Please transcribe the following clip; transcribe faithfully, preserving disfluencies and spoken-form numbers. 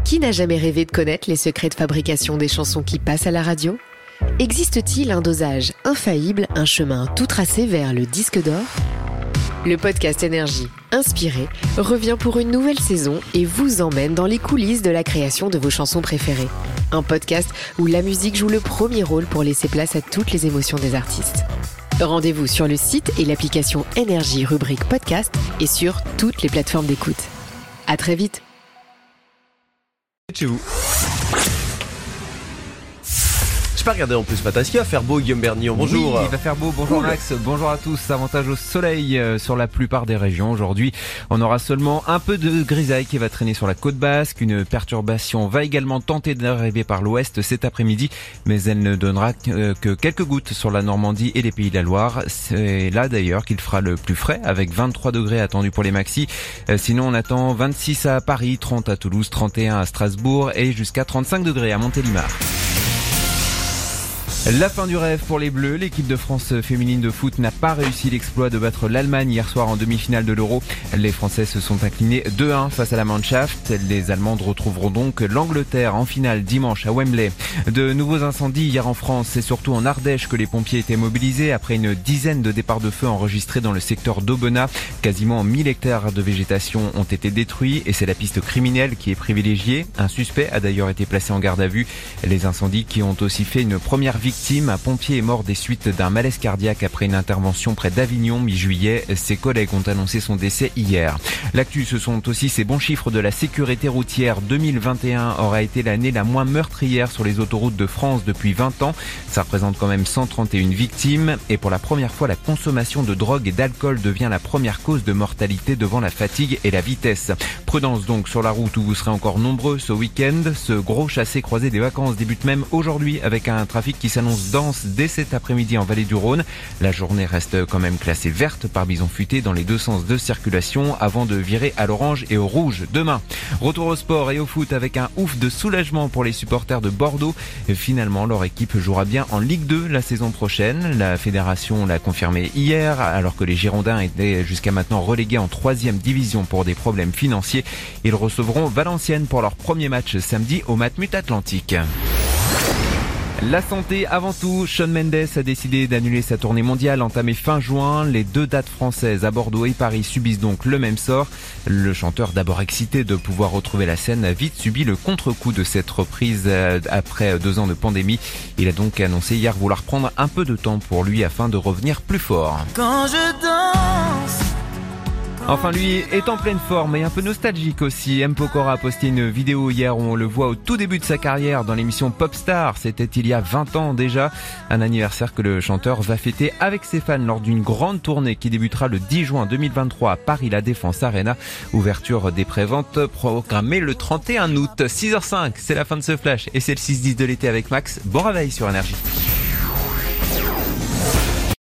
Qui n'a jamais rêvé de connaître les secrets de fabrication des chansons qui passent à la radio ? Existe-t-il un dosage infaillible, un chemin tout tracé vers le disque d'or ? Le podcast Énergie, inspiré, revient pour une nouvelle saison et vous emmène dans les coulisses de la création de vos chansons préférées. Un podcast où la musique joue le premier rôle pour laisser place à toutes les émotions des artistes. Rendez-vous sur le site et l'application Énergie rubrique podcast et sur toutes les plateformes d'écoute. À très vite. Chez vous. Je peux regarder en plus matin. Est-ce qu'il va faire beau, Guillaume Bernion? Bonjour. Oui, il va faire beau. Bonjour cool. Max. Bonjour à tous. Avantage au soleil euh, sur la plupart des régions. Aujourd'hui, on aura seulement un peu de grisaille qui va traîner sur la côte basque. Une perturbation va également tenter d'arriver par l'ouest cet après-midi, mais elle ne donnera que, que quelques gouttes sur la Normandie et les Pays de la Loire. C'est là d'ailleurs qu'il fera le plus frais, avec vingt-trois degrés attendus pour les maxis. Euh, sinon, on attend vingt-six à Paris, trente à Toulouse, trente et un à Strasbourg et jusqu'à trente-cinq degrés à Montélimar. La fin du rêve pour les Bleus. L'équipe de France féminine de foot n'a pas réussi l'exploit de battre l'Allemagne hier soir en demi-finale de l'Euro. Les Français se sont inclinés deux à un face à la Mannschaft. Les Allemandes retrouveront donc l'Angleterre en finale dimanche à Wembley. De nouveaux incendies hier en France. C'est surtout en Ardèche que les pompiers étaient mobilisés après une dizaine de départs de feu enregistrés dans le secteur d'Aubenas. Quasiment mille hectares de végétation ont été détruits et c'est la piste criminelle qui est privilégiée. Un suspect a d'ailleurs été placé en garde à vue. Les incendies qui ont aussi fait une première victime. Un pompier est mort des suites d'un malaise cardiaque après une intervention près d'Avignon mi-juillet. Ses collègues ont annoncé son décès hier. L'actu, ce sont aussi ces bons chiffres de la sécurité routière. deux mille vingt et un aura été l'année la moins meurtrière sur les autoroutes de France depuis vingt ans. Ça représente quand même cent trente et une victimes. Et pour la première fois, la consommation de drogue et d'alcool devient la première cause de mortalité devant la fatigue et la vitesse. Prudence donc sur la route où vous serez encore nombreux ce week-end. Ce gros chassé-croisé des vacances débute même aujourd'hui avec un trafic qui s'annonce dense dès cet après-midi en vallée du Rhône. La journée reste quand même classée verte par bison futé dans les deux sens de circulation avant de virer à l'orange et au rouge demain. Retour au sport et au foot avec un ouf de soulagement pour les supporters de Bordeaux. Finalement, leur équipe jouera bien en Ligue deux la saison prochaine. La fédération l'a confirmé hier alors que les Girondins étaient jusqu'à maintenant relégués en troisième division pour des problèmes financiers. Ils recevront Valenciennes pour leur premier match samedi au Matmut Atlantique. La santé avant tout, Shawn Mendes a décidé d'annuler sa tournée mondiale entamée fin juin. Les deux dates françaises à Bordeaux et Paris subissent donc le même sort. Le chanteur, d'abord excité de pouvoir retrouver la scène, a vite subi le contre-coup de cette reprise après deux ans de pandémie. Il a donc annoncé hier vouloir prendre un peu de temps pour lui afin de revenir plus fort. Quand je danse. Enfin, lui est en pleine forme et un peu nostalgique aussi. M. Pokora a posté une vidéo hier où on le voit au tout début de sa carrière dans l'émission Popstar. C'était il y a vingt ans déjà. Un anniversaire que le chanteur va fêter avec ses fans lors d'une grande tournée qui débutera le dix juin deux mille vingt-trois à Paris La Défense Arena. Ouverture des préventes programmée le trente et un août. six heures cinq, c'est la fin de ce flash et c'est le six dix de l'été avec Max. Bon réveil sur Énergie.